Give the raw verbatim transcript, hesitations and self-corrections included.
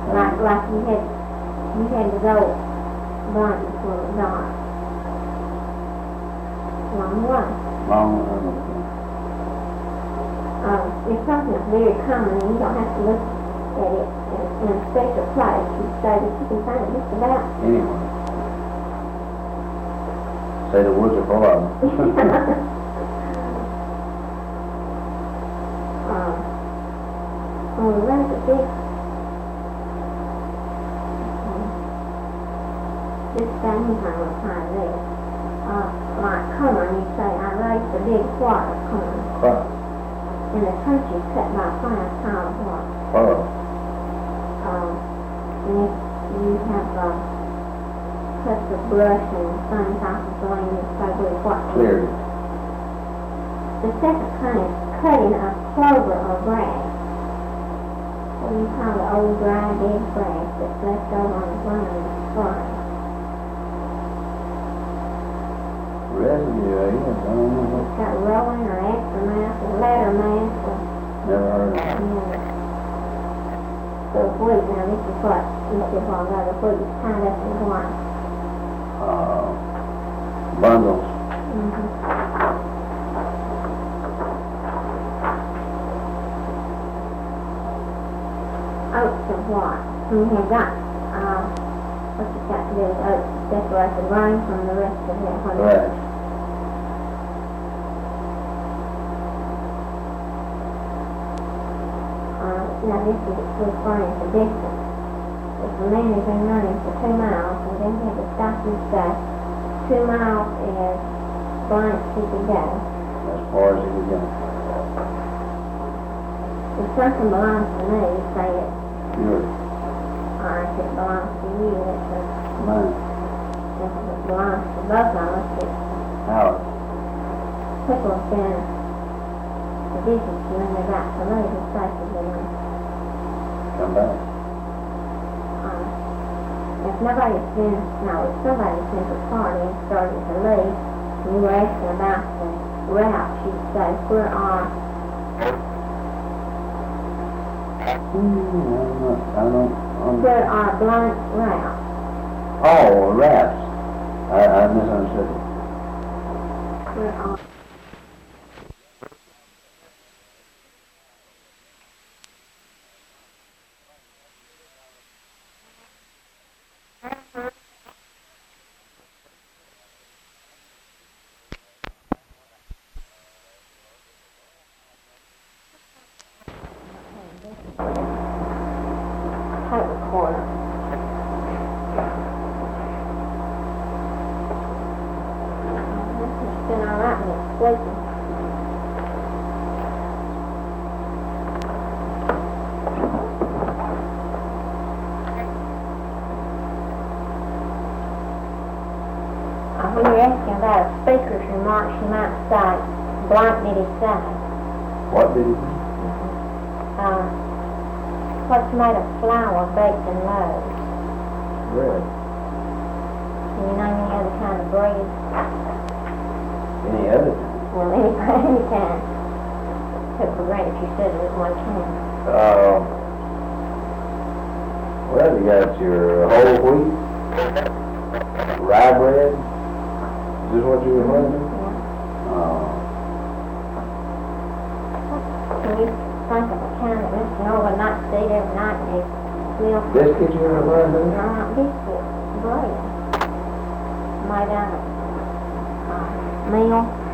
Like, like you had, you had to go blunt before it was dark. Long way. Long, uh, Uh, it's something that's very common, and you don't have to look at it in, in a special place. You say that you can find it just about. anyway. Say the woods are full of them. uh, on the rest of this, this thing is on the side there. Uh, like corn, you say, I raised a big wad of corn. What? And the country cut by five pounds wad. What? Um, and if you have uh, cut the brush and things off the blade, it's probably what. Clear. The second kind is cutting of clover or grass. What do you call the old dry dead grass that's left over on the ground in the spring? Residue, I guess. I don't know. It's got rolling or aftermath or lettermath or, Never heard of you it. know. So wheat, now this is what, this is what I the wheat is tied up in corn. Uh, bundles. Mm-hmm. Oats and what? And you have got, uh, what you got to do with oats, separate the grain from the rest of it. What is it? Right. Uh, now this is referring to distance. If a man has been running for two miles and then he had to stop and say, two miles is blank he could go. As far as he could go. If something belongs to me, you say it, Yours. or if it belongs to you, it's a, Mine. if it belongs to both of us, it's Ours. people have been to visit you and they're about to leave as safe as they went. Come back. Um, if nobody's been, no, if somebody's been to a party and started to leave, and you were asking about the route, she'd say, where are, Hmm, I don't know. I don't know. where are blank routes? Oh, rats. I, I misunderstood it. Where are tape recorder? It's been all right when it's sleeping. Uh, when you're asking about a speaker's remarks, you might say, blank did he say? What did he do? Uh, what's made of flour baked in loaves? Bread. Can you name any other kind of bread? Any other time? Well, any, any kind. Took for granted you said it was one kind. Uh, well, you got your whole wheat, rye bread. Is this what you were referring to? Yeah. Uh, Can you think of a kind that Mister Norwood likes to eat every night and eat milk? biscuit you were referring to? No, not biscuit. Bread. Made out of uh, meal.